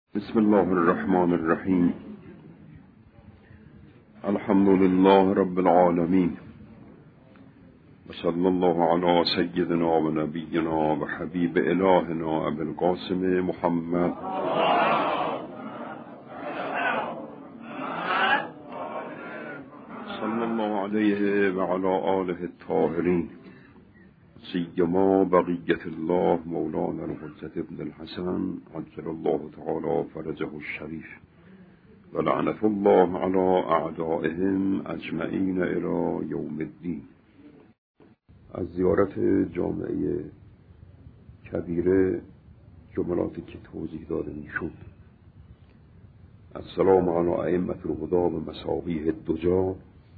بسم الله الرحمن الرحیم. الحمد لله رب العالمین و صلی الله علی سیدنا و نبینا و حبیب الهنا ابی القاسم محمد صلی الله علیه و علی آله الطاهرین، سیما بقیت الله مولانا الحجة ابن الحسن عجل الله تعالی فرجه الشریف و لعنت الله علی اعدائهم اجمعین الی یوم الدین. از زیارت جامعه کبیره جملاتی که توضیح داده میشد: السلام علی ائمة الهدی و مصابیح الدجی،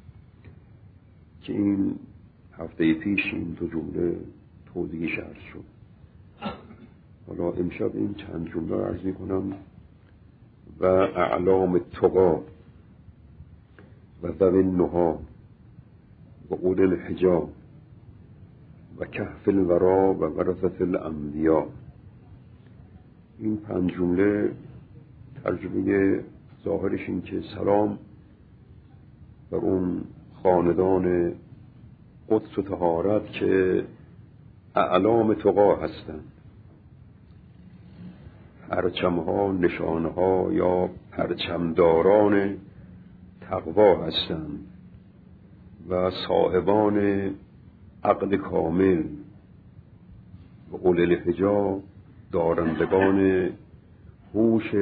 که این هفته پیش این دو جمله توضیحش عرض شد. حالا امشب این چند جمله عرض میکنم: و اعلام التقی و ذوی النهی و اولی الحجی و کهف الورا و ورثة الانبیاء. این 5 جمله ترجمه ظاهرش این که سلام بر اون خاندان قدس و طهارت که اعلام تقی هستند، پرچمها، نشانها یا پرچمداران تقوا هستند و صاحبان عقل کامل و اولی الحجی، دارندگان هوش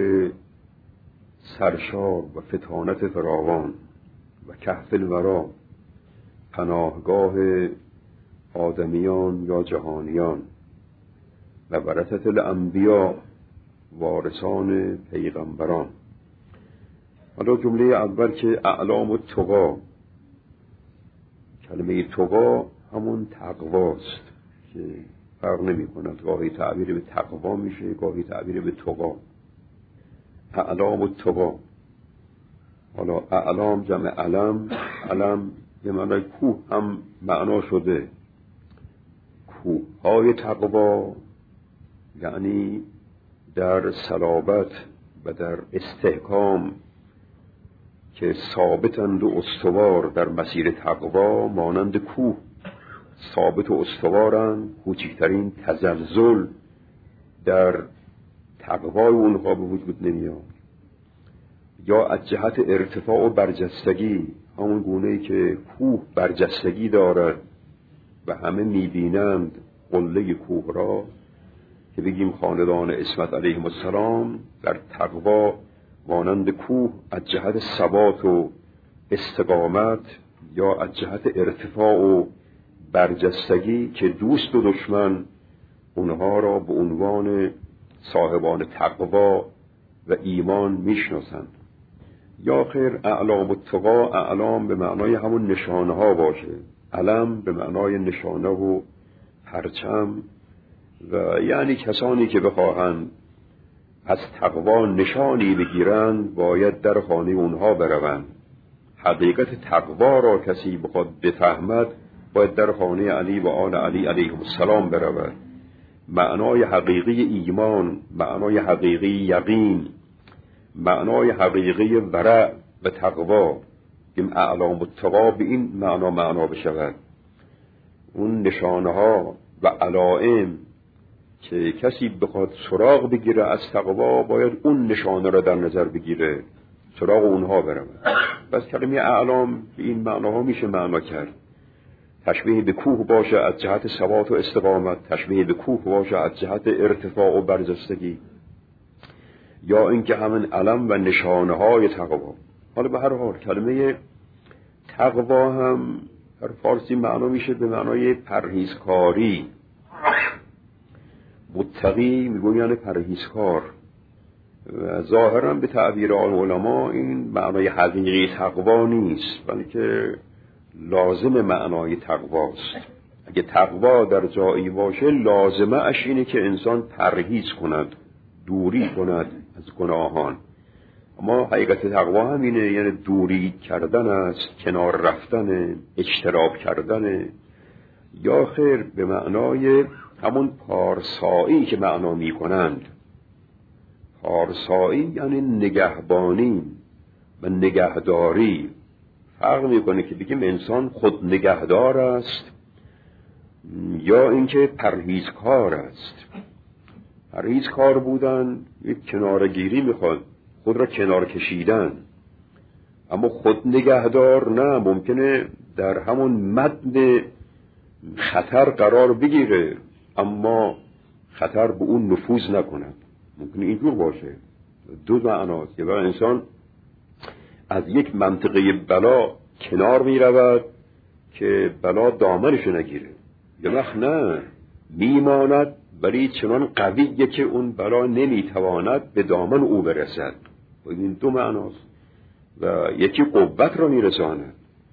سرشار و فطانت فراوان، و کهف الورا، پناهگاه آدمیان یا جهانیان، و ورثة الانبیاء، وارثان پیغمبران. حالا جمله اول که اعلام التقی، کلمه تقی همون تقواست که فرق نمی کند، گاهی تعبیر به تقوا میشه، گاهی تعبیر به تقی. اعلام التقی، حالا اعلام جمع علم، علم به معنی کوه هم معنا شده. کوه های تقوا یعنی در صلابت و در استحکام که ثابتند و استوار در مسیر تقوا، مانند کوه ثابت و استوارند، کوچکترین تزلزل در تقوای اونها به وجود نمیاد. یا از جهت ارتفاع و برجستگی، همون گونه‌ای که کوه برجستگی دارد و همه می‌بینند قله کوه را، که بگیم خاندان عصمت علیهم السلام در تقوا مانند کوه از جهت ثبات و استقامت، یا از جهت ارتفاع و برجستگی که دوست و دشمن اونها را به عنوان صاحبان تقوا و ایمان میشناسند. یا خیر اعلام التقی، اعلام به معنای همون نشانه ها باشه، علم به معنای نشانه و پرچم، و یعنی کسانی که بخواهند از تقوا نشانی بگیرند باید در خانه اونها بروند. حقیقت تقوا را کسی بخواد بفهمد باید در خانه علی و آل علی علیهم السلام برود. معنای حقیقی ایمان، معنای حقیقی یقین، معنای حقیقی ورع و تقوا، این اعلام التقی به این معنا بشود. اون نشانه ها و علائم که کسی بخواد سراغ بگیره از تقوا، باید اون نشانه را در نظر بگیره، سراغ اونها برود. بس کلمه اعلام به این معناها میشه معنا کرد. تشبیه به کوه باشه از جهت ثبات و استقامت، تشبیه به کوه باشه از جهت ارتفاع و برجستگی، یا اینکه همین علم و نشانه های تقوا. حالا به هر حال کلمه تقوا هم در فارسی معنا میشه به معنای پرهیزکاری. متقی میگوین پرهیزکار، و ظاهرا به تعبیر علما این معنای حقیقی تقوا نیست، بلکه لازم معنای تقواست. اگه تقوا در جایی باشه، لازمه اش اینه که انسان پرهیز کند، دوری کند از گناهان. اما حقیقت تقوا همینه، یعنی دوری کردن است، کنار رفتن، اجتناب کردن. یا خیر به معنای همون پارسایی که معنا می کنند، پارسایی یعنی نگهبانی و نگهداری. فرق میکنه که بگیم انسان خود نگهدار است یا اینکه پرهیزکار است. پرهیزکار بودن یک کنارگیری میخواد، خود را کنار کشیدن. اما خود نگهدار نه، ممکنه در همون متن خطر قرار بگیره اما خطر به اون نفوذ نکند. ممکنه اینجور باشه. دو معناست. یا انسان از یک منطقه بلا کنار می رود که بلا دامنش نگیره، یا وقت نه میماند ولی چنان قویه که اون بلا نمیتواند به دامن او برسد. این دو معناست. و یکی قوت را میرساند.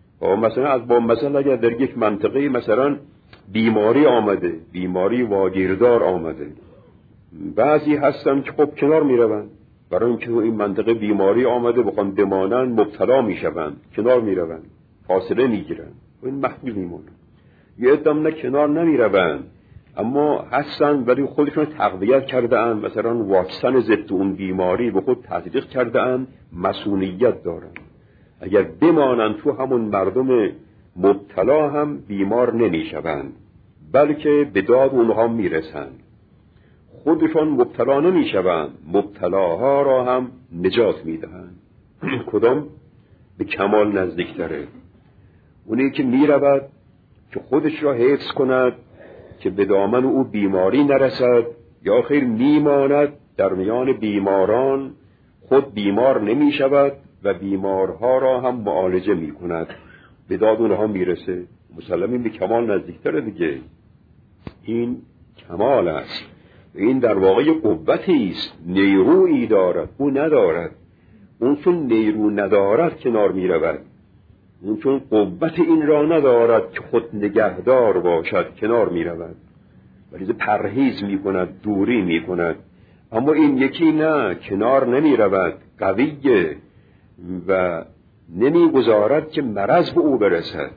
مثلا اگر در یک منطقه مثلا بیماری آمده، بیماری واگیردار آمده، بعضی هستن که خب کنار میروند برای اینکه این منطقه بیماری آمده بخوان بمانند مبتلا میشوند، کنار میروند، فاصله میگیرند و این محفوظ میمونند. یه عده‌ام نه کنار نمیروند اما هستن ولی خودشون تقویت کرده اند، مثلا واکسن ضد اون بیماری به خود تزریق کرده اند، مسئولیت دارند. اگر بمانند تو همون مردم مبتلا هم بیمار نمیشوند بلکه به داد اونها میرسند. خودشون مبتلا نمیشوند، مبتلاها را هم نجات میدهند. کدام به کمال نزدیکتره؟ اونی که میرود که خودش را حفظ کند که به دامن او بیماری نرسد، یا خیر میماند در میان بیماران، خود بیمار نمی شود و بیمارها را هم معالجه می کند، به داد اونها میرسه. مسلمین به کمال نزدیکتره دیگه. این کمال است. این در واقع قوتی است، نیرویی دارد، او ندارد. اون چون نیرو ندارد کنار می رود، اون چون قوت این را ندارد که خود نگهدار باشد کنار می رود، ولی پرهیز می کند، دوری می کند. اما این یکی نه، کنار نمی رود، قویه و نمی گذارد که مرض به او برسد.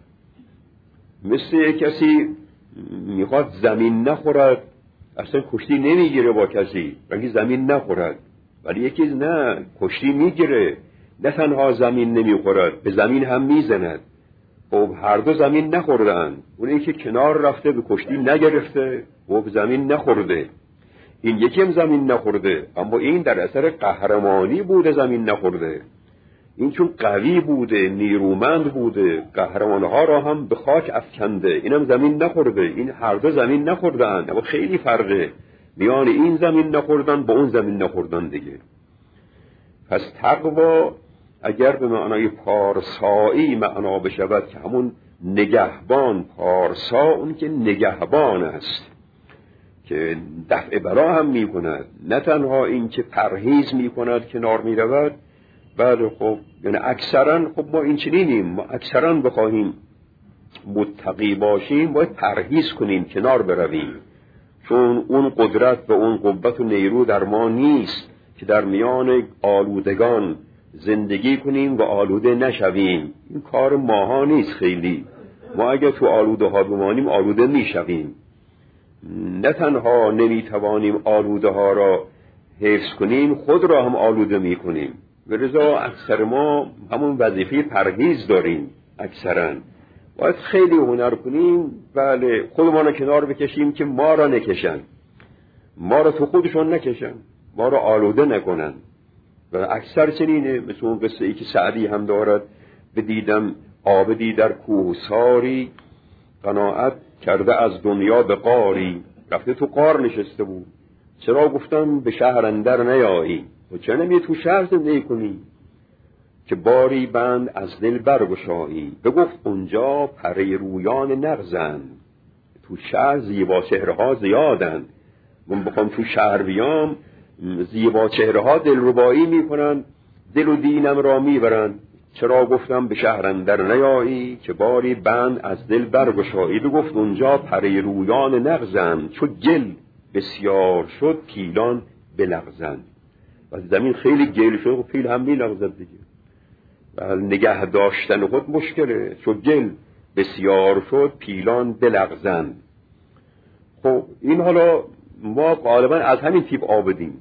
مثل کسی میخواد زمین نخورد، اصلا کشتی نمیگیره با کسی بلکه زمین نخورد، ولی یکی نه، کشتی میگیره، نه تنها زمین نمیخورد به زمین هم میزند. خب هر دو زمین نخوردن، اون که کنار رفته به کشتی نگرفته و به زمین نخورده، این یکی هم زمین نخورده اما این در اثر قهرمانی بوده زمین نخورده. این چون قوی بوده، نیرومند بوده، قهرمانها را هم به خاک افکنده، اینم زمین نخورده. این هر دو زمین نخوردن، اما خیلی فرقه میان این زمین نخوردن با اون زمین نخوردن دیگه. پس تقوا اگر به معنای پارسایی معنا بشود که همون نگهبان، پارسا اون که نگهبان است که دفع بلا هم می کند، نه تنها این که پرهیز می کند کنار می رود. بله خب یعنی اکثرا خب ما این چنینیم، ما اکثرا بخواهیم متقی باشیم باید پرهیز کنیم، کنار برویم، چون اون قدرت و اون قوت و نیرو در ما نیست که در میان آلودگان زندگی کنیم و آلوده نشویم. این کار ماها نیست خیلی. ما اگر تو آلوده ها بمانیم آلوده میشویم. نه تنها نمیتوانیم آلوده ها را حفظ کنیم، خود را هم آلوده میکنیم. و لذا اکثر ما همون وظیفه پرهیز داریم. اکثرا باید خیلی هنر کنیم، بله خودمان را کنار بکشیم که ما را نکشن، ما را تو خودشون نکشن، ما را آلوده نکنن. و اکثر چنینه. مثل اون قصه ای که سعدی هم دارد، بدیدم عابدی در کوهساری، قناعت کرده از دنیا به قاری. رفته تو قار نشسته بود، چرا گفتم به شهر اندر نیایی؟ و چرا نمی تو شهر زندگی کنی که باری بند از دل برگشایی؟ بگفت اونجا پره رویان نغزند، تو شهر زیبا چهرها زیادن. من بخوام تو شهر بیام، زیبا چهرها دلربایی میکنن، دل و دینم را میبرن. چرا گفتم به شهر اندر نیایی که باری بند از دل برگشایی؟ بگفت اونجا پره رویان نغزند، چو گل بسیار شد پیلان بلغزند. و زمین خیلی گل شد و پیل هم میلغزد دیگه. و نگه داشتن خود مشکله، چو گل بسیار شد پیلان بلغزند. خب این حالا ما غالبا از همین تیپ عابدیم.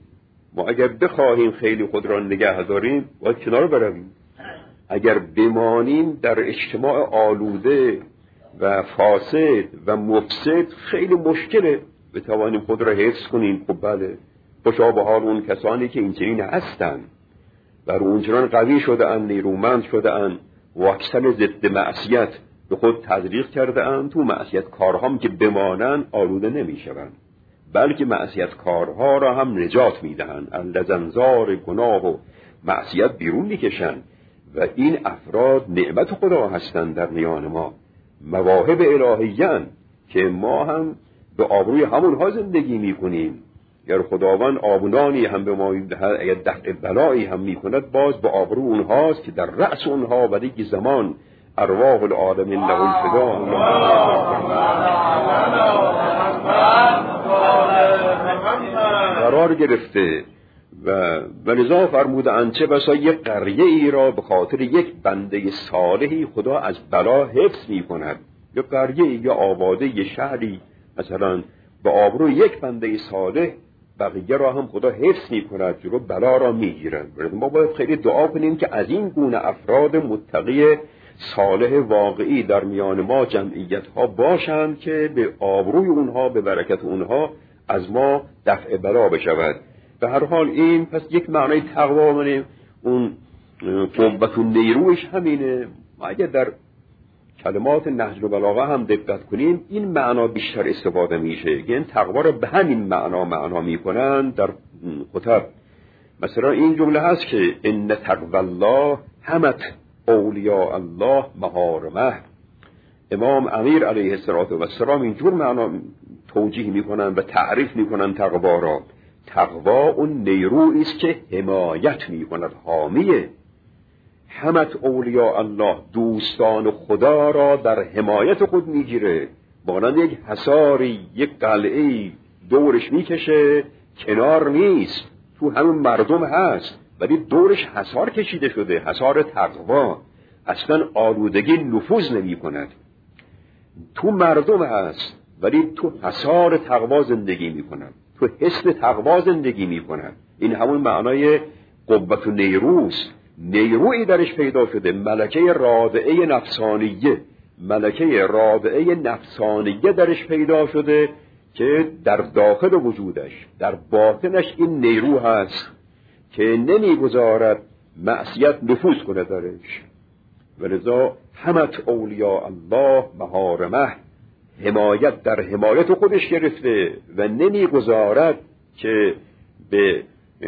ما اگر بخواهیم خیلی خود را نگه داریم باید کنار برویم. اگر بمانیم در اجتماع آلوده و فاسد و مفسد خیلی مشکله بتوانیم خود را حفظ کنیم. خب بله، خوشا به حال اون کسانی که اینچنین هستند و اونچنان قوی شده اند، نیرومند شده اند و اکثر ضد معصیت به خود تزریق کرده اند، تو معصیت کارهام که بمانند آلوده نمی شوند، بلکه معصیت کارها را هم نجات می دهند، از انظار گناه و معصیت بیرون می کشند. و این افراد نعمت خدا هستند در میان ما، مواهب الهیان که ما هم به آبروی همونها زندگی می کنیم. گر خداوند آبونانی هم به ما دهد، اگر دفع بلایی هم می کند باز به آبرو اونهاست که در رأس اونها و دیگه زمان ارواح العالمین له الفدا قرار گرفته. و لذا فرمودند چه بسا یک قریه ای را به خاطر یک بنده صالحی خدا از بلا حفظ می کند. یک قریه یا آباده، یک شهری مثلا به آبرو یک بنده صالح بقیه را هم خدا حفظ می کند، جلو بلا را می گیرد. ما باید خیلی دعا کنیم که از این گونه افراد متقی صالح واقعی در میان ما جمعیت ها باشند که به آبروی اونها، به برکت اونها از ما دفع بلا بشود. به هر حال این پس یک معنای تقوا منه، اون قوت و نیروش همینه. ما اگر در کلمات نهج البلاغه هم دقت کنیم این معنا بیشتر استفاده میشه، یعنی تقوا رو به همین معنا میکنن در خطب. مثلا این جمله هست که ان تقوا الله همت اولیاء الله محارمه. امام امیر علیه السلام اینجور معنا توجیه میکنن و تعریف میکنن تقوا را. تقوا اون نیرویی است که حمایت میکند، حامیه. همت اولیاء الله، دوستان خدا را در حمایت خود میگیره، مانند یک حصاری، یک قلعه‌ای دورش میکشه، کنار نیست، تو همون مردم هست ولی دورش حصار کشیده شده، حصار تقوا. اصلا آلودگی نفوذ نمی کند، تو مردم هست ولی تو حصار تقوا زندگی می کند، تو حسن تقوا زندگی می کند. این همون معنای قوت و نیروست. نیرویی درش پیدا شده، ملکه رادعه نفسانیه، ملکه رادعه نفسانیه درش پیدا شده که در داخل وجودش، در باطنش این نیرو هست که نمیگذارد معصیت نفوذ کنه درش. ولذا همت اولیاء الله محارمه، حمایت در حمایت خودش گرفته و نمیگذارد که به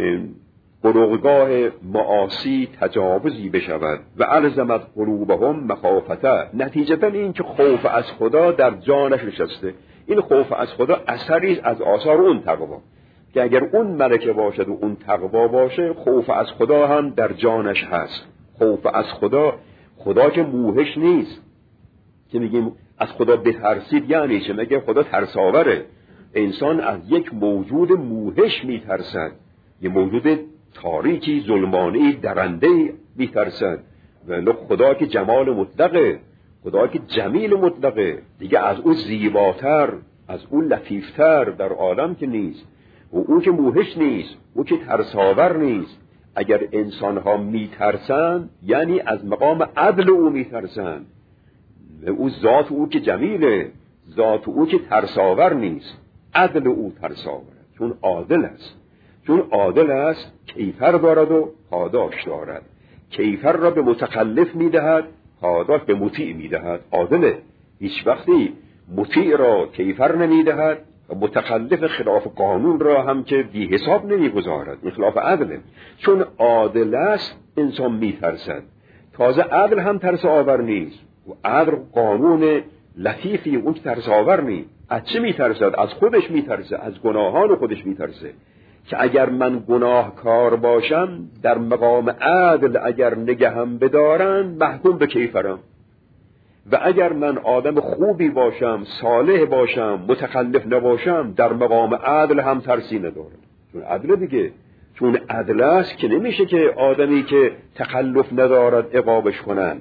قلوبگاه معاصی تجاوزی بشود. و الزمت قلوبهم مخافته، نتیجتا این که خوف از خدا در جانش نشسته. این خوف از خدا اثری از آثار اون تقوا، که اگر اون ملکه باشد و اون تقوا باشه، خوف از خدا هم در جانش هست. خوف از خدا، خدا که موهش نیست که میگیم از خدا بترسید، یعنی چه؟ مگه خدا ترساوره؟ انسان از یک موجود موهش میترسد، یه موجود تاریکی، ظلمانی، درنده میترسد. ولی خدا که جمال مطلقه، خدا که جمیل مطلقه، دیگه از او زیباتر، از او لطیفتر در عالم که نیست. و او که موهش نیست، او که ترساور نیست. اگر انسانها میترسن یعنی از مقام عدل او میترسن. او ذات او که جمیله، ذات او که ترساور نیست، عدل او ترساوره، چون عادل است. چون عادل است کیفر دارد و پاداش دارد. کیفر را به متخلف میدهد، پاداش به مطیع میدهد. عادله، هیچ وقتی مطیع را کیفر نمیدهد و متخلف خلاف قانون را هم که بی حساب نمیگذارد. این خلاف عدله. چون عادل است انسان میترسد. تازه عدل هم ترس آور نیست، و عدل قانون لطیفی، اون ترس آور نیست. از چه میترسد؟ از خودش میترسه، از گناهان خودش میترسه که اگر من گناهکار باشم در مقام عدل اگر نگهم بدارن محکوم به کیفرم، و اگر من آدم خوبی باشم، صالح باشم، متخلف نباشم، در مقام عدل هم ترسی ندارم. چون عدل دیگه، چون عدل است که نمیشه که آدمی که تخلف ندارد عقابش کنن.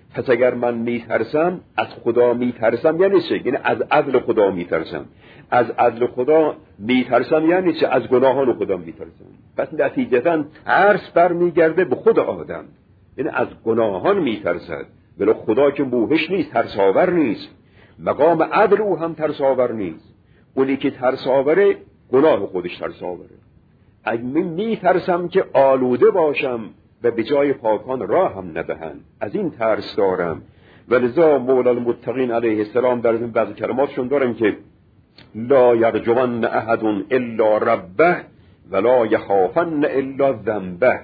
پس اگر من میترسم از خدا میترسم یعنی چه؟ یعنی از عدل خدا میترسم. از عدل خدا میترسم یعنی چه؟ از گناهان خدا میترسم. پس نتیجتاً ترس برمیگرده به خود آدم، یعنی از گناهان میترسد. ولی خدا که موحش نیست، ترساور نیست، مقام عدل او هم ترساور نیست. اونی که ترساوره گناه خودش ترساوره. اگه من میترسم که آلوده باشم و به جای پاکان راه هم ندهند، از این ترس دارم. ولذا مولا المتقین علیه السلام در این بعض کلماتشون دارن که لا یرجون احد الا ربه ولا یخافن الا ذنبه.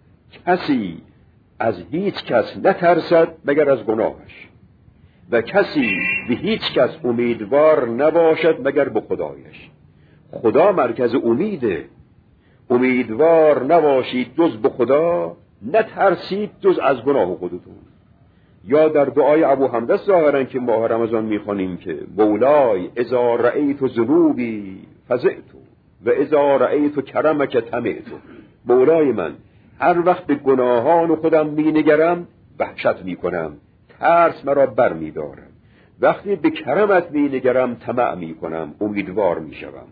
کسی از هیچ کس نترسد مگر از گناهش و کسی به هیچ کس امیدوار نباشد مگر به خدایش. خدا مرکز امیده. امیدوار نباشید جز به خدا، نترسید جز از گناه خودتون. یا در دعای ابو حمزه ظاهرا که ماه رمضان میخوانیم که مولای اذا رأیت ذنوبی فزعت و اذا رأیت کرمک طمعت. مولای من، هر وقت به گناهان خودم مینگرم وحشت میکنم، ترس مرا بر میدارم. وقتی به کرمت مینگرم طمع میکنم، امیدوار میشوم.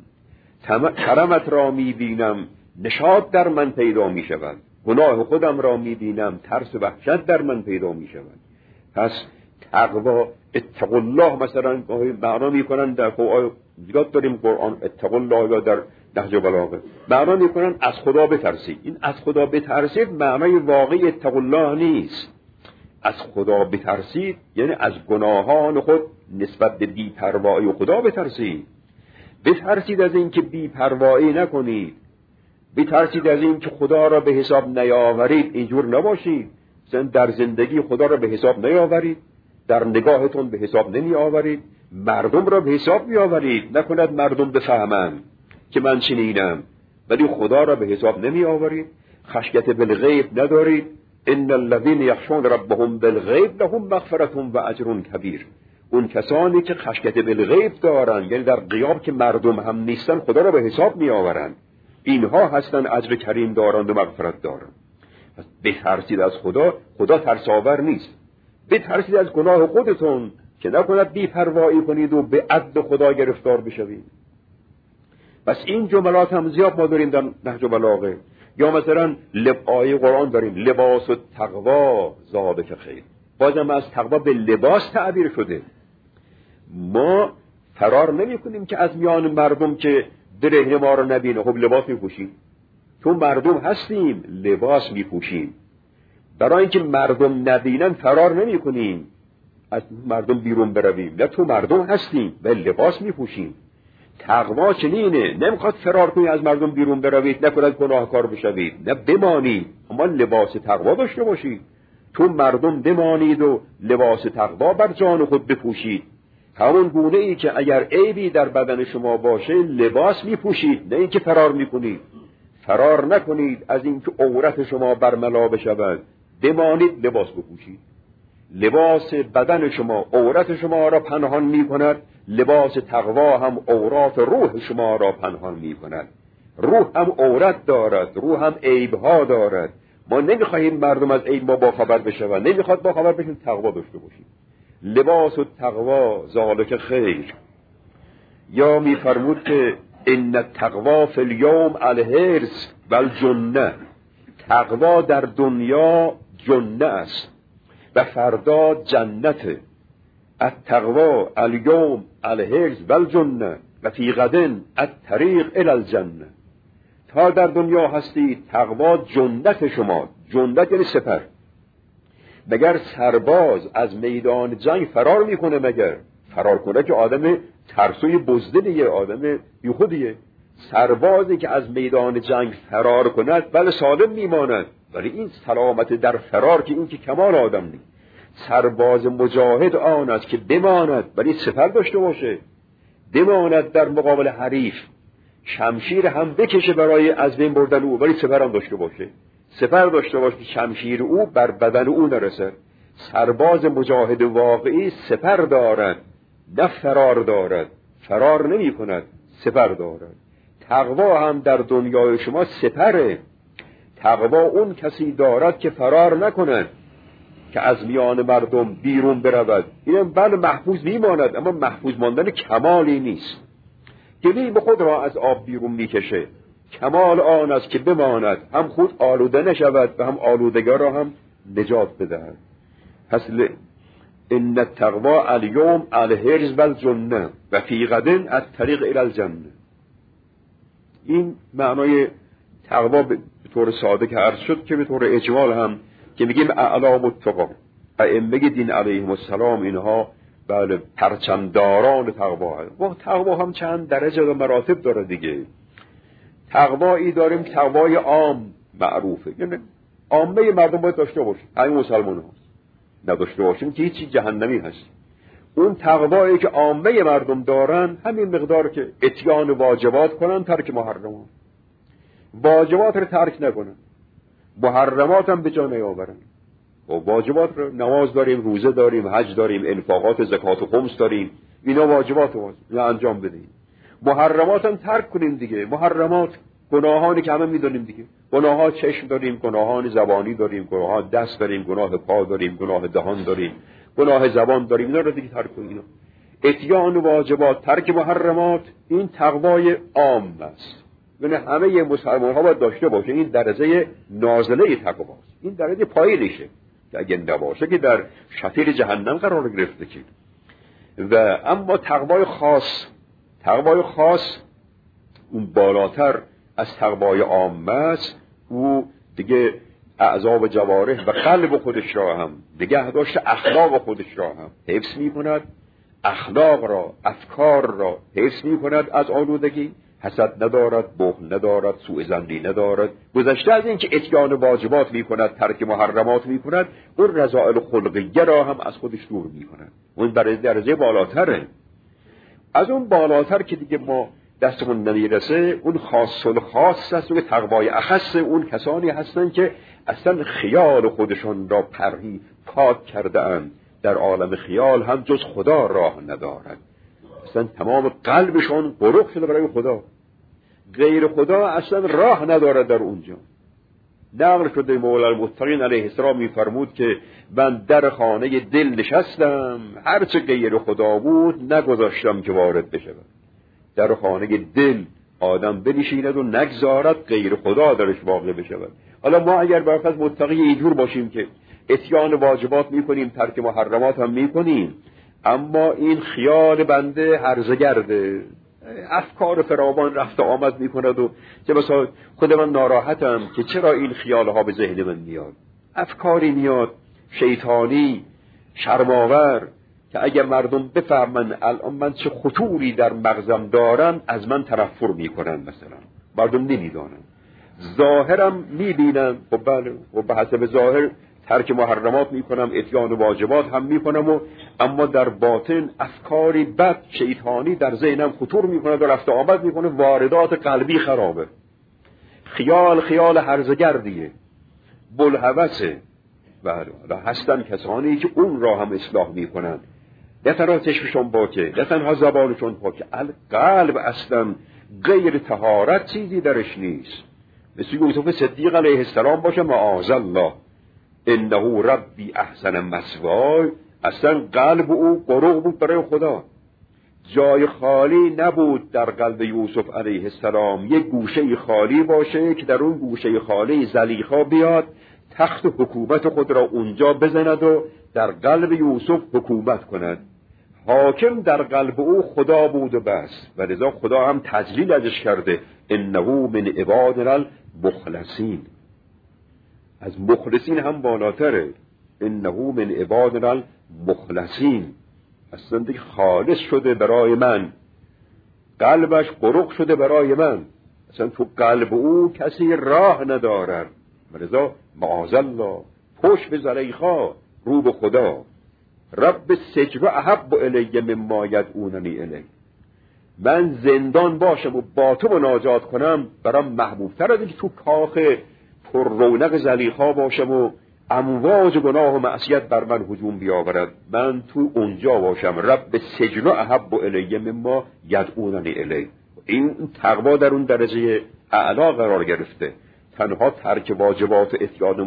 کرمت را میبینم نشاط در من پیدا میشود، گناه خودم را میبینم ترس و وحشت در من پیدا میشود. پس تقوا، اتقوا الله مثلا معنا میکنن در زیاد داریم قرآن اتقوا الله، یا در نهج بلاغه معنا میکنن از خدا بترسید. این از خدا بترسید معنای واقعی اتقوا الله نیست. از خدا بترسید یعنی از گناهان خود نسبت به بی‌پروایی خدا بترسید. بترسید از این که بی‌پروایی نکنید، بترسید از این که خدا را به حساب نیاورید. اینجور نباشید. مثلا در زندگی خدا را به حساب نیاورید، در نگاهتون به حساب نمی آورید، مردم را به حساب می آورید. نکند مردم بفهمند که من چنینم، ولی خدا را به حساب نمی آورید. خشیت بالغیب ندارید. ان الذين يخشون ربهم بالغیب لهم مغفرة و اجر کبیر. اون کسانی که خشیت بالغیب دارن، یعنی در غیاب که مردم هم نیستن، خدا را به حساب می آورند، اینها هستن اجر کریم دارند و مغفرت دارند. پس بترسید از خدا. خدا ترساور نیست. بترسید از گناه خودتون که نکند بی‌پروایی کنید و به عدل خدا گرفتار بشوید. پس این جملات هم زیاد ما داریم در نهج بلاغه. یا مثلا آیه قرآن داریم لباس التقوا ذالک خیر. بازم از تقوا به لباس تعبیر شده. ما فرار نمی کنیم که از میان مردم که برهنه ما رو نبینه خب لباس میپوشیم. چون مردم هستیم لباس میپوشیم. برای اینکه مردم نبینن فرار نمی کنیم از مردم بیرون برویم، نه تو مردم هستیم و لباس میپوشیم. تقوا چنینه، نمیخواد فرار کنید از مردم بیرون بروید، نکنید گناهکار بشوید، نه بمانید، اما لباس تقوا داشته باشید. تو مردم بمانید و لباس تقوا بر جان خود بپوشید. همون گونه ای که اگر عیبی در بدن شما باشه لباس میپوشید، نه اینکه فرار میکنید. فرار نکنید از اینکه عورت شما برملا بشود، بمانید لباس بپوشید. لباس بدن شما عورت شما را پنهان میکند، لباس تقوا هم عورات روح شما را پنهان میکند. روح هم عورت دارد، روح هم عیبها دارد. ما نمیخواهیم مردم از عیب ما باخبر بشوند، نمیخواد باخبر بشن، تقوا داشته باشیم. لباس التقوا ذالک خیر. یا میفرمود که ان التقوا فی اليوم الحرص و الجنه. تقوا در دنیا جنه است و فردا جنته. التقوا اليوم الحرص و الجنه و فی غد الطریق الی الجنه. تا در دنیا هستید تقوا جنت شما. جنت یعنی سپر. مگر سرباز از میدان جنگ فرار میکنه؟ مگر فرار کنه که آدم ترسوی بزدلیه، آدم بیخودیه. سربازی که از میدان جنگ فرار کند بله سالم میماند، ولی این سلامت در فرار که این که کمال آدم نیست. سرباز مجاهد آن است که بماند ولی سپر داشته باشه، بماند در مقابل حریف، شمشیر هم بکشه برای از بین بردن او، ولی سپر هم داشته باشه. سپر داشته باشه که شمشیر او بر بدن او نرسد. سرباز مجاهد واقعی سپر دارد، نه فرار دارد. فرار نمی کند، سپر دارد. تقوا هم در دنیای شما سپره. تقوا اون کسی دارد که فرار نکند. که از میان مردم بیرون برود. اینم بله محفوظ میماند، اما محفوظ ماندن کمالی نیست. گلیم خود را از آب بیرون میکشه. کمال آن است که بماند، هم خود آلوده نشود و هم آلودگار را هم نجات بدهد. پس ان التقوی الیوم الحرز والجنه و فی غد الطریق الی الجنه. این معنای تقوا به طور ساده که عرض شد، که به طور اجمال هم که میگیم اعلام التقوا، ائمه دین علیهم السلام اینها بله پرچمداران تقوا هست. و تقوا هم چند درجه و مراتب داره دیگه. تقوایی داریم تقوای عام معروفه، یعنی عامه مردم باید داشته باشه، همین مسلمان هست. نداشته باشیم که هیچی جهنمی هست. اون تقوایی که عامه مردم دارن همین مقدار که اتیان واجبات کنن، ترک محرمات، واجبات رو ترک نکنن، محرمات هم به جا نیاورن. و واجبات رو نماز داریم، روزه داریم، حج داریم، انفاقات زکات و خمس داریم، اینا واجبات رو انجام بدیم. محرمات هم ترک کنیم دیگه. محرمات گناهانی که همه میدونیم دیگه. گناهان چشم داریم، گناهان زبانی داریم، گناهان دست داریم، گناه پا داریم، گناه دهان داریم، گناه زبان داریم. اینا رو دیگه ترک کنیم. اتیان واجبات، ترک محرمات، این تقوای عام است. یعنی همه مسلمان ها باید داشته باشه. این درجه نازله تقواست. این درجه پایینشه که اگه نباشه که در شفیر جهنم قرار گرفته کی. و اما تقوای خاص اون بالاتر از تقوای عامه است. او دیگه اعضا و جوارح و قلب خودش را هم، نگه داشته اخلاق خودش را هم حفظ می کند. اخلاق را، افکار را حفظ می کند از آلودگی. حسد ندارد، بخل ندارد، سوء ظنی ندارد. گذشته از این که اتیان واجبات می کند، ترک محرمات می کند، اون رذائل خلقیه را هم از خودش دور می کند. اون درجه بالاتره. از اون بالاتر که دیگه ما دستمون نمیرسه، اون خاص الخاص است. و تقوای اخص اون کسانی هستند که اصلا خیال خودشان را پاک کرده اند. در عالم خیال هم جز خدا راه ندارد. اصلا تمام قلبشان غرق شده برای خدا. غیر خدا اصلا راه ندارد در اونجا. نقل شده مولا المتقین علیه السلام میفرمود که من در خانه دل نشستم، هرچه غیر خدا بود نگذاشتم که وارد بشه. در خانه دل آدم بنشیند و نگذارد غیر خدا درش واقع بشه. حالا ما اگر برخلاف متقی اینجور باشیم که اتیان واجبات میکنیم، ترک محرمات هم میکنیم، اما این خیال بنده هرزگرده، افکار فراوان رفت آمد میکند و چه مثلا خود من ناراحتم که چرا این خیالها به ذهن من میاد. افکاری میاد شیطانی، شرماور، که اگر مردم بفهمن الان من چه خطوری در مغزم دارم از من تنفر میکنن. مثلا مردم نمیدانن، ظاهرم میبینن، خب بله، و به حسب ظاهر ترک محرمات میکنم، اتیان واجبات هم میکنم، اما در باطن افکاری بد شیطانی در ذهنم خطور میکنه و رفت آمد میکنه، واردات قلبی خرابه، خیال هرزگردیه، بلهوسه. و هستن کسانی که اون را هم اصلاح میکنن، نه تنها چشمشون پاکه، نه تنها زبانشون پاکه، قلب اصلا غیر طهارت چیزی درش نیست. مثل یوسف صدیق علیه السلام باشه، معاذ الله، انه ربی احسن مثوای، اصلا قلب او قروق بود برای خدا. جای خالی نبود در قلب یوسف علیه السلام. یک گوشه خالی باشه که در اون گوشه خالی زلیخا بیاد تخت حکومت خود را اونجا بزند و در قلب یوسف حکومت کند. حاکم در قلب او خدا بود و بس. و لذا خدا هم تجلیل ازش کرده، انه من عبادنا المخلصین. از مخلصین هم بالاتره، انه من عبادنا المخلصین. اصلا دیگه خالص شده برای من، قلبش قرق شده برای من، اصلا تو قلب او کسی راه ندارد. ولذا معاذ الله، پشت به زلیخا، رو به خدا. رب السجن احب الی مما یدعوننی الی. من زندان باشم و با تو مناجات کنم برام محبوب تر از اینکه تو کاخ پر رونق زلیخا باشم و امواج گناه و معصیت بر من هجوم بیاورد. من تو اونجا باشم. رب السجن احب الی مما یدعوننی الی. این تقوا در اون درجه اعلا قرار گرفته. تنها ترک واجبات اتیان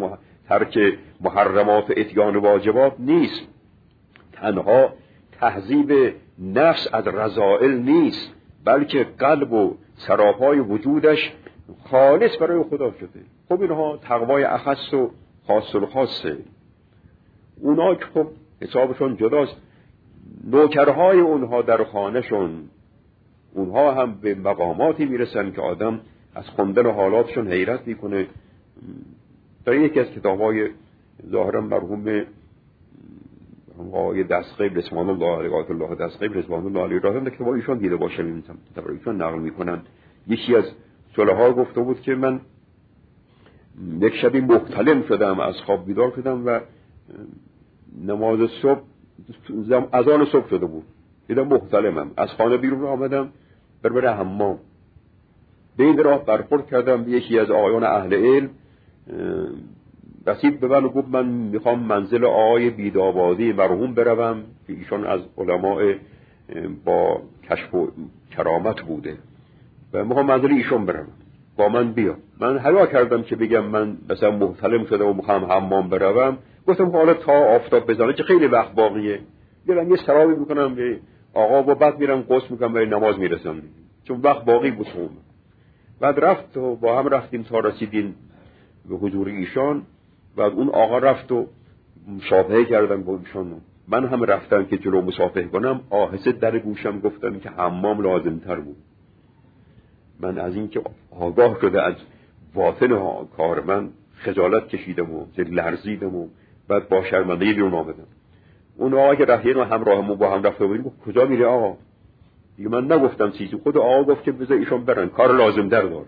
ترک محرمات و اتیان واجبات نیست، تنها تهذیب نفس از رذائل نیست، بلکه قلب و سراپای وجودش خالص برای خدا شده. خب اینها تقوای اخص و خاص الخاصه. اونا که خب حسابشون جداست، نوکرهای اونها در خانهشون، اونها هم به مقاماتی میرسن که آدم از خوندن حالاتشون حیرت میکنه. در یکی از کتاب‌های ظاهرا مرحوم آقای دستقیب رضوان الله علیه، آیت الله دستقیب رضوان الله علیه راهم که با ایشون دیده باشه، می‌بینم برای ایشون نقل میکنن. یکی از صلحا گفته بود که من یک شبی محتلم شدم، از خواب بیدار شدم و نماز صبح اذان صبح شده بود، دیدم محتلمم، از خانه بیرون آمدم بره حمام. به این راه برخورد کردم به یکی از آقایان اهل علم، رسید به من و گفت من میخوام منزل آقای بیدابادی مرحوم بروم که ایشان از علماء با کشف و کرامت بوده و میخوام منزل ایشان بروم، با من بیا. من حیا کردم که بگم من مثلا محتلم شده و میخوام حمام بروم. گفتم حالا تا آفتاب بزنه که خیلی وقت باقیه، میرم یه سرابی میکنم به آقا و بعد میرم غسل میکنم و نماز میرسم، چون وقت باقی بود. بعد رفت و با هم رفتیم تا رسیدیم به حضور ایشان. بعد اون آقا رفت و مصافحه کردن با ایشان، من هم رفتم که جلو مصافحه کنم، آهسته در گوشم گفتم که حمام لازم تر بود. من از این که آگاه شده از باطن کار من خجالت کشیدم و لرزیدم و بعد با شرمندگی بیرون آمدم. اون آقا که رفت و همراهمون با هم رفته بودیم گفت کجا میره آقا؟ دیگه من نگفتم چیزی، خود آقا گفت که بذار ایشون برن، کار لازم در دارن.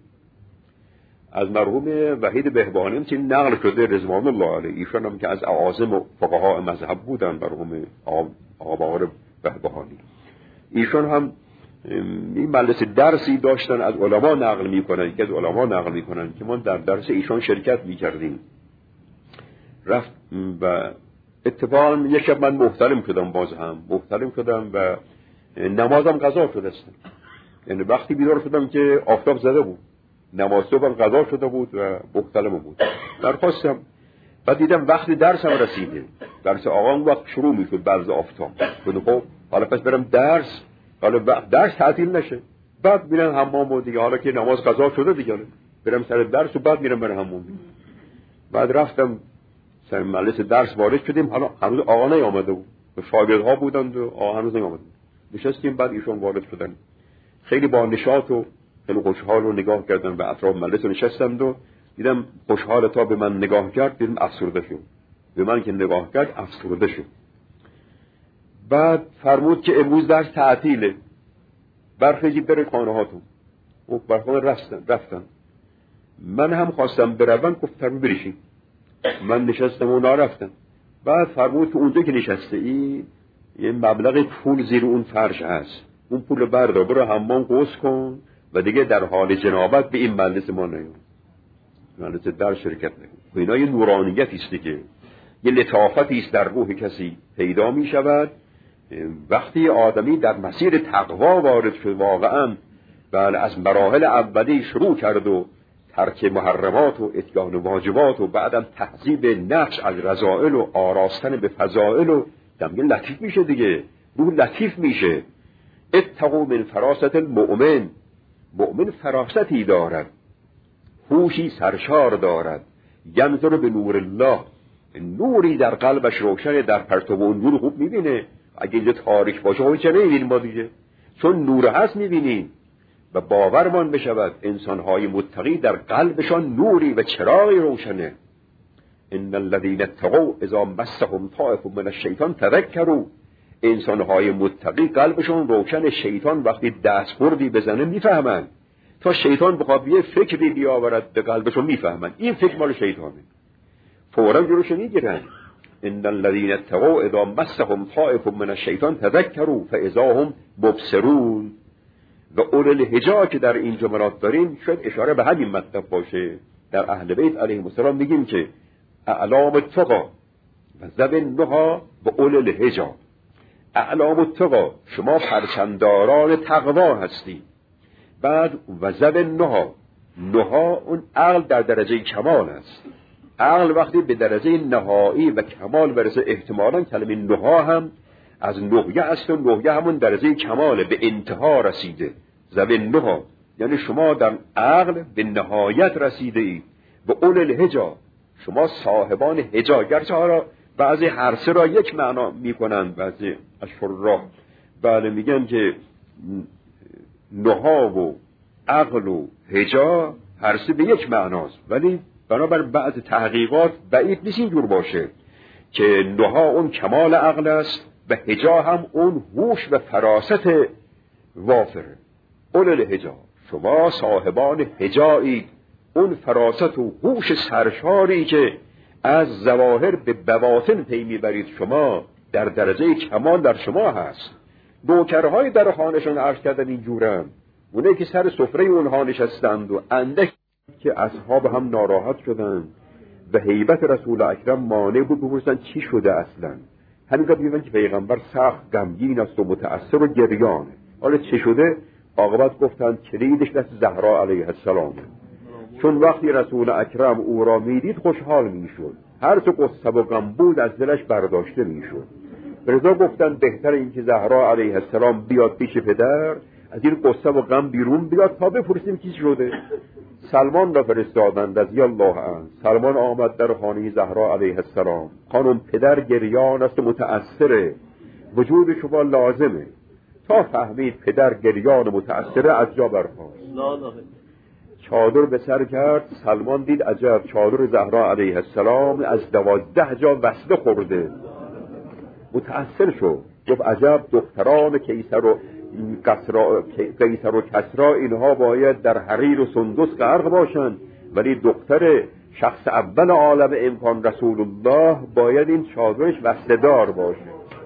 از مرحوم وحید بهبهانی که نقل شده رضوان الله علیه، ایشون هم که از اعاظم و فقها مذهب بودن، مرحوم آقا باقر بهبهانی، ایشون هم این مجلس درسی داشتن از علما نقل میکنن، که از علما نقل میکنن که ما در درس ایشون شرکت میکردیم. رفت و اتفاقا یک شب من محتلم شدم، باز هم محتلم شدم و نمازم قضا شده است. یعنی وقتی بیدار شدم که آفتاب زده بود، نماز صبحم قضا شده بود و محتلم بود. درخواستم، بعد دیدم وقت درسم رسیده، درس آقا اون وقت شروع میشد بعد آفتاب. خب حالا پس برم درس، حالا درس تعطیل نشه، بعد میرم حمام و دیگه حالا که نماز قضا شده دیگه برم سر درس و بعد میرم حمام. بعد رفتم سر مجلس درس وارد شدیم، حالا هنوز آقا نیامده بود، شاگردها بودند و آقا هنوز نیامده. نشستیم، بعد ایشون وارد شدن، خیلی با نشاط و خیلی خوشحال رو نگاه کردن به اطراف مجلس نشستند و دیدم خوشحال تا به من نگاه کرد، دیدم افسرده شد. به من که نگاه کرد افسرده شد. بعد فرمود که امروز درس تعطیله، برخیزید بره خانه هاتون. و برخانه رفتن. من هم خواستم بروم، گفتم بریشین. من نشستم و اونا رفتن. بعد فرمود که اونجا که نشسته ای یه مبلغ پول زیر اون فرش هست، اون پول بردار برو حمام غسل کن و دیگه در حال جنابت به این مجلس ما نیام، مجلس در شرکت نکن. اینا یه نورانیتی است دیگه، یه لطافتی است در روح کسی پیدا می شود وقتی آدمی در مسیر تقوا وارد شد واقعا، بله از مراحل اولی شروع کرد و ترک محرمات و اتیان واجبات و بعدم تهذیب نفس از رذائل و آراستن به فضائل و دمیه لطیف میشه دیگه، روح لطیف میشه. اتقوا من فراست المؤمن، مؤمن فراستی دارد، هوشی سرشار دارد، ینظر به نور الله، نوری در قلبش روشنه، در پرتو اون نور خوب میبینه. اگه اینجا تاریک باشه اون چه نمیبینیم ما دیگه، چون نور هست میبینیم. و باورمان بشود انسانهای متقی در قلبشان نوری و چراغی روشنه. ان الذين اتقوا اذا مسهم طائف من الشیطان تذکروا، انسانهای متقی قلبشون روشن، شیطان وقتی دستبردی بزنه میفهمن، تا شیطان بخواد یه فکری بیاورد به قلبشون میفهمن این فکر مال شیطانه، فوراً جلوشو میگیرن. ان الذين اتقوا اذا مسهم طائف من الشیطان تذکروا فاذا هم مبصرون. و اول الهجا که در این جملات داریم شاید اشاره به همین مطلب باشه. در اهل بیت علیهم السلام میگیم که اعلام التقا و ذو النهی و اول الهجا. اعلام التقا شما پرچمداران تقوا هستی، بعد و ذو النهی، نهی اون عقل در درجه کمال است، عقل وقتی به درجه نهایی و کمال برسه، احتمالاً کلمه نها هم از نهیه است و نهیه همون درجه کماله، به انتها رسیده. زبه نها یعنی شما در عقل به نهایت رسیده اید. به اول الهجا، شما صاحبان هجا. گرچه ها بعضی هر سه را یک معنا میکنند، بعضی اشراح بله میگن که نها و عقل و هجا هر سه به یک معناست، ولی بنابر بعض تحقیقات بعید نیست اینجور باشه که نها اون کمال عقل است و هجا هم اون هوش و فراست وافره. اول الهجا، شما صاحبان هجایی، اون فراست و هوش سرشاری که از ظواهر به بواطن پی میبرید، شما در درجه کمال در شما هست. نوکرهای در خانهشون عرض کردن اینجورن، اونه که سر سفره اونها نشستند و اندک که اصحاب هم ناراحت شدند و هیبت رسول اکرم مانع بود بپرسن چی شده اصلا. همینقدر میگن که پیغمبر سخت غمگین است و متأثر و گریانه. حالا چه شده؟ عاقبت گفتند کلیدش دست زهرا علیه السلام، چون وقتی رسول اکرم او را میدید خوشحال میشد، هر چه قصه و غم بود از دلش برداشته میشد. رضا گفتند بهتر این که زهرا علیه السلام بیاد پیش پدر، از این قصه و غم بیرون بیاد تا بپرسیم چی شده. سلمان را فرستادند رضی الله عنه. سلمان آمد در خانه زهرا علیه السلام. خانم پدر گریان است و متأثره، وجود شما لازمه. تا فهمید پدر گریان و متأثره از جا برخاست، چادر به سر کرد. سلمان دید عجب، چادر زهرا علیه السلام از 12 جا وصله خورده. متأثر شد، گفت عجب، دختران قیصر و کسرا اینها باید در حریر و سندس غرق باشند، ولی دختر شخص اول عالم امکان رسول الله باید این چادرش وصله دار باشه.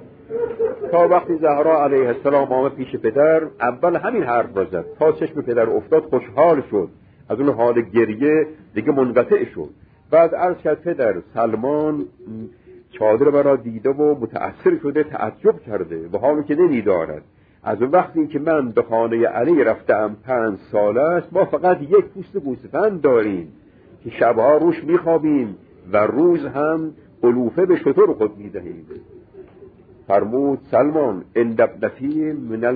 تا وقتی زهرا علیه السلام آمد پیش پدر، اول همین حرف را زد. تا چشم پدر افتاد خوشحال شد، از اون حال گریه دیگه منقطع شد. بعد عرض کرد پدر، سلمان چادر مرا دیده و متأثر شده، تعجب کرده و حالی که نمی‌داند. از وقتی که من به خانه علی رفتم 5 سال است، ما فقط یک پوست گوسفند داریم که شبها روش میخوابیم و روز هم علوفه به شتر خود میدهیم. فرمود سلمان ان ابنتی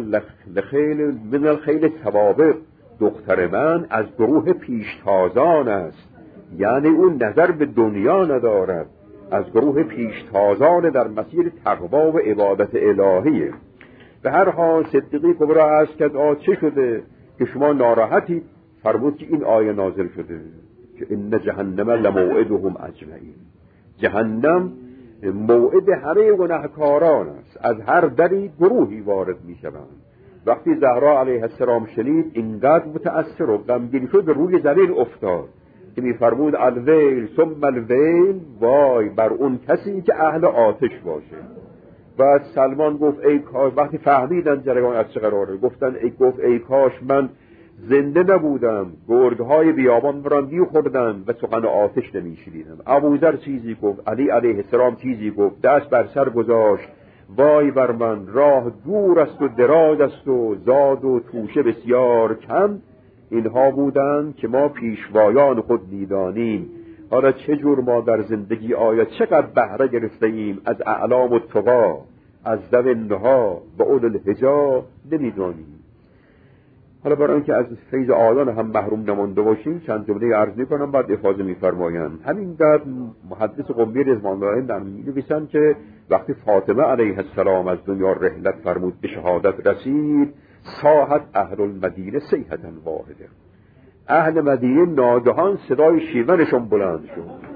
من الخیل سوابق، دختر من از گروه پیشتازان است، یعنی اون نظر به دنیا ندارد، از گروه پیشتازان در مسیر تقوا و عبادت الهیه. به هر حال صدیقی کبرا عرض کرد چه شده که شما ناراحتید؟ فرمود که این آیه نازل شده که ان جهنم لموعدهم اجمعین، جهنم موعد همه گناهکاران است، از هر دری گروهی وارد می شوند. وقتی زهرا علیه السلام شنید اینقدر متأثر و غمگین شد، روی زمین افتاد که می فرمود الویل ثم الویل، وای بر اون کسی که اهل آتش باشه. بعد سلمان گفت ای کاش، وقتی فهمیدن جریان از چه قراره، گفت ای کاش من زنده نبودم، گرگ‌های بیابان مرا می‌خوردن و سخن آتش نمی‌شنیدم. ابوذر چیزی گفت، علی علیه السلام چیزی گفت، دست بر سر گذاشت، وای بر من، راه دور است و دراز است و زاد و توشه بسیار کم. اینها بودند که ما پیشوایان خود می‌دانیم. حالا چه جور ما در زندگی چقدر بهره گرفته ایم از اعلام و تقا، از ذو النها و اول الهجا نمی‌دانیم. حالا برای اینکه از فیض آیان هم محروم نمانده باشیم چند جمله عرض می‌کنم، بعد افاضه می‌فرمایند. همینقدر محدث قمی رضوان الله علیه می‌نویسند که وقتی فاطمه علیه السلام از دنیا رحلت فرمود، به شهادت رسید، صاحت اهل المدینه صیحة واحده، اهل مدینه ناگهان صدای شیونشون بلند شد.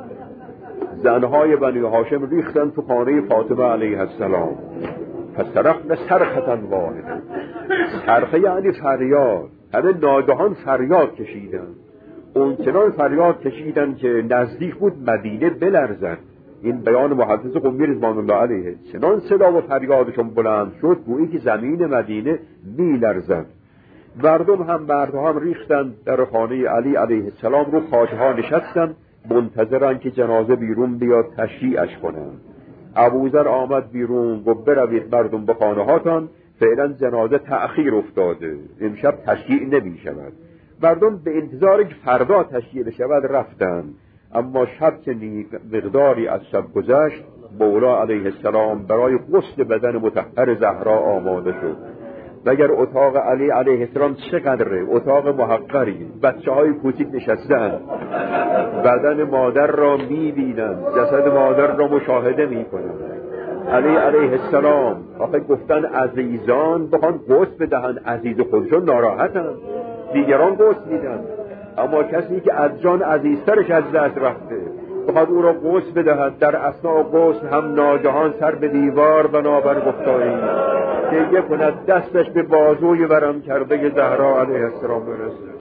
زنهای بنی هاشم ریختن تو خانه فاطمه علیه السلام، فصرخن صرخة واحده، صرخه یعنی فریاد، همه ناگهان فریاد کشیدن، اون چنان فریاد کشیدن که نزدیک بود مدینه بلرزد. این بیان محدث قمی رضوان الله علیه، چنان صدا و فریادشون بلند شد گویی که زمین مدینه میلرزد. مردم هم ریختن در خانه علی علیه السلام، رو خواجه‌ها نشستن منتظرن که جنازه بیرون بیاد تشییعش کنن. ابوذر آمد بیرون گفت بروید مردم به خانه هاتان، فعلا جنازه تأخیر افتاده، امشب تشییع نمی شود. مردم به انتظار که فردا تشییع بشود رفتن. اما شب که مقداری از شب گذشت، مولا علیه السلام برای غسل بدن مطهر زهرا آماده شد. مگر اتاق علی علیه السلام چقدره؟ اتاق محقری، بچه های کوچیک نشستن، بدن مادر را میبینن، جسد مادر را مشاهده میکنن. علی علیه السلام آخه گفتن عزیزان بخوان غسل بدهن، عزیز خودشون ناراحتن، دیگران غسل میدن، اما کسی که از جان عزیزترش از دست رفته بخواد او را غسل بدهد، در اثناء غسل هم ناگهان سر به دیوار بنابر گفتاری که یک کند دستش به بازوی ورم کرده زهرا علیه السلام برسه.